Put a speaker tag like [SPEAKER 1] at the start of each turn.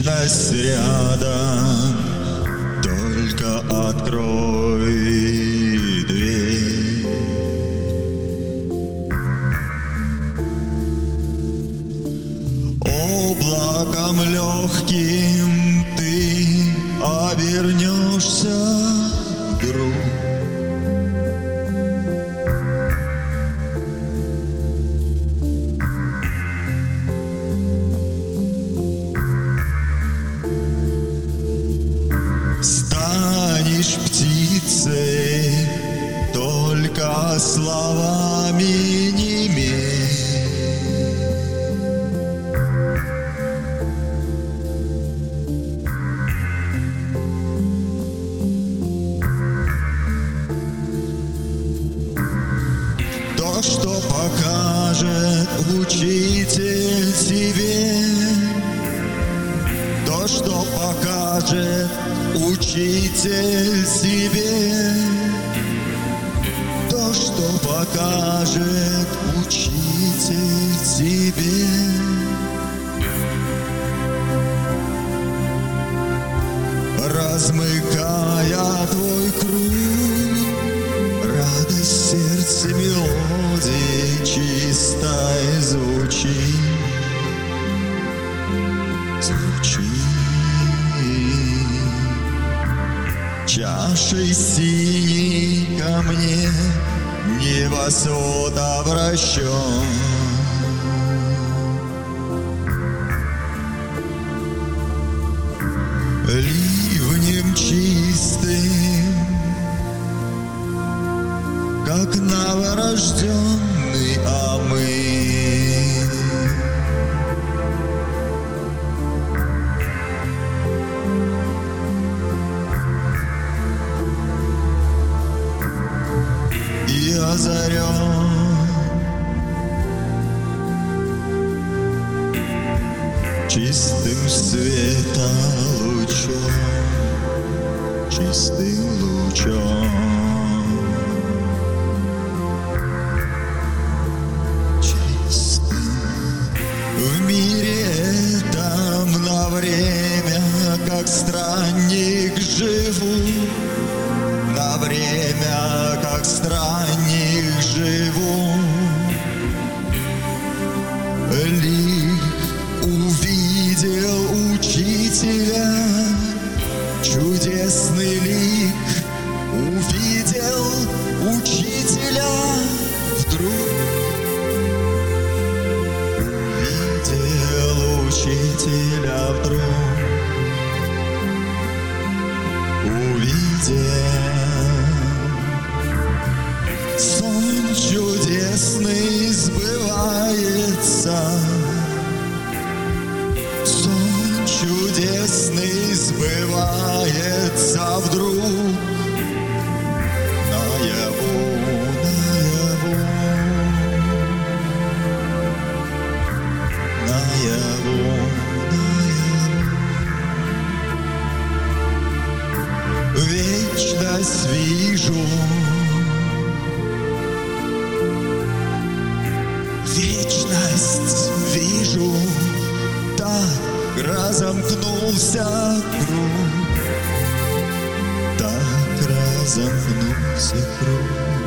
[SPEAKER 1] вечность рядом, только открой дверь. Облаком легким ты обернешься вдруг. Станешь птицей, только словами немей. То, что покажет учитель тебе, то, что покажет учитель себе, то, что покажет учитель тебе. Размыкая твой круг, радость сердца мелодии чистой звучит. Чашей синей ко мне небосвод обращен. Ливнем чистым, как новорожденный омыт. И озарен чистым светом лучом, чистым лучом, чистым. В мире этом на время, как странник живу, на время, как странник живу. Лик увидел учителя, чудесный лик увидел учителя вдруг. Увидел учителя вдруг. Увидел. Сон чудесный сбывается, сон чудесный сбывается вдруг. Наяву, наяву, наяву, наяву. Вечность вижу, вечность вижу, так разомкнулся круг, так разомкнулся круг.